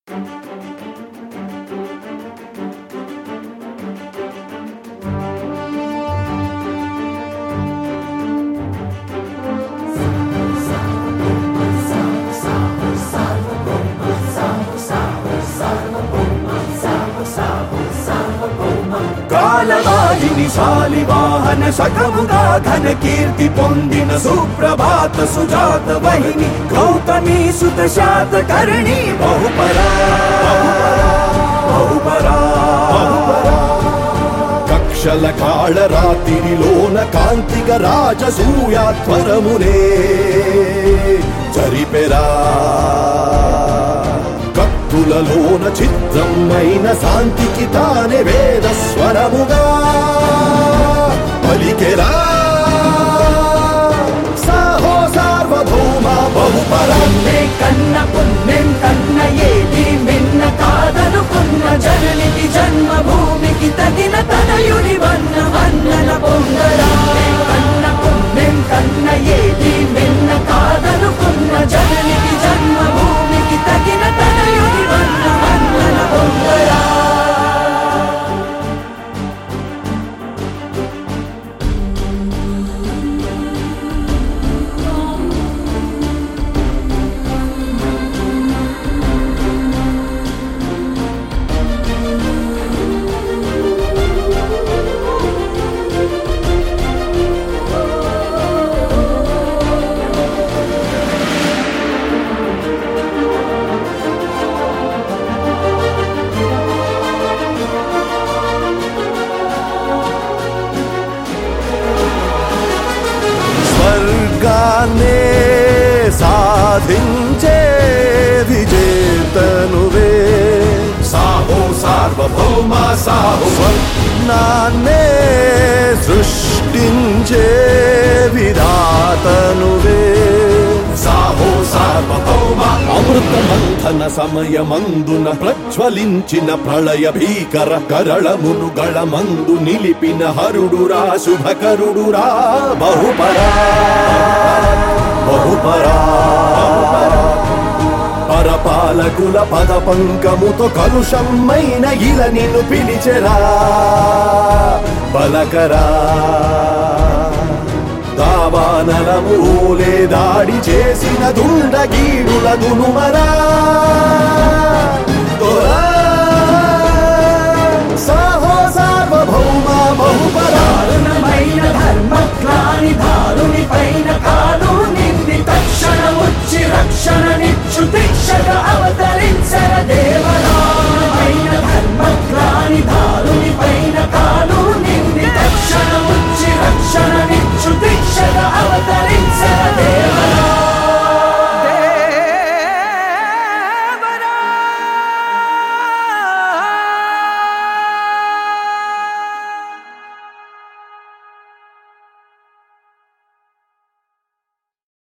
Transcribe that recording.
కాలవాహిని శాలివాహన శకముగా ఘన కీర్తి పొందిన సుప్రభాత సుజాత వహిని గౌతమి సుత శాతకర్ణి బహుపరా బహుపరా కక్షల కాళరాతిరిలోన కాంతిక రాజసూయాధ్వరమునే జరిపెరా కత్తులలోన చిత్రమైన శాంతికి తానే వేద స్వరముగా పలికెరా సాహో సార్వభౌమ బహుపరాన్నే కన్న పుణ్యం కన్న ఏది మిన్న కాదనుకున్న జననికి జన్మభూమికి తగిన తనయుడి వన్నల పొంగరా కన్న పుణ్యం కన్న ఏది మిన్న కాదనుకున్న జననికి జన్మభూమికి తగిన తనయుడి వన్నల పొంగరా స్వర్గాన్నే సాధించే విజేతనువే సాహో సార్వభౌమ సాహో స్వర్ణాన్నే సృష్టించే విధాతనువే సాహో సార్వభౌమ అమృత మంథన సమయమందున ప్రజ్వలించిన ప్రళయ భీకర కరళమును గళమందు నిలిపిన హరుడురా శుభకరుడురా బహుపరా బహుపరా పరపాలకుల పద పంకముతో కలుషమైన ఇల నిన్ను పిలిచెరా బలకరా దావానలము ఓలే దాడి చేసిన దుండగీడుల దునుమరా